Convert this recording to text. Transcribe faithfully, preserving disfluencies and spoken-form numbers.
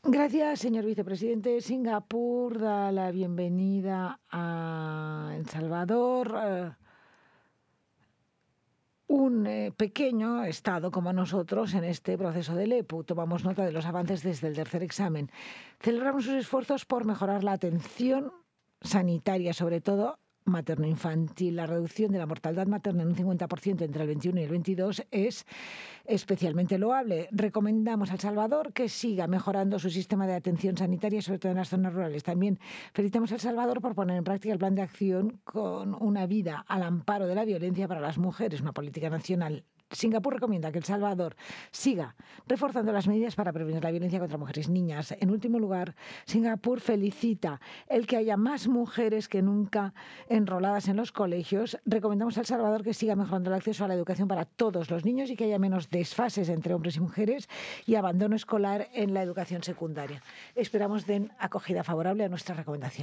Gracias, señor vicepresidente. Singapur da la bienvenida a El Salvador, eh, un eh, pequeño Estado como nosotros en este proceso del E P U. Tomamos nota de los avances desde el tercer examen. Celebramos sus esfuerzos por mejorar la atención sanitaria, sobre todo materno-infantil. La reducción de la mortalidad materna en un cincuenta por ciento entre el veintiuno y el veintidós es especialmente loable. Recomendamos a El Salvador que siga mejorando su sistema de atención sanitaria, sobre todo en las zonas rurales. También felicitamos a El Salvador por poner en práctica el plan de acción con una vida al amparo de la violencia para las mujeres, una política nacional. Singapur recomienda que El Salvador siga reforzando las medidas para prevenir la violencia contra mujeres y niñas. En último lugar, Singapur felicita el que haya más mujeres que nunca enroladas en los colegios. Recomendamos a El Salvador que siga mejorando el acceso a la educación para todos los niños y que haya menos desfases entre hombres y mujeres y abandono escolar en la educación secundaria. Esperamos den acogida favorable a nuestra recomendación.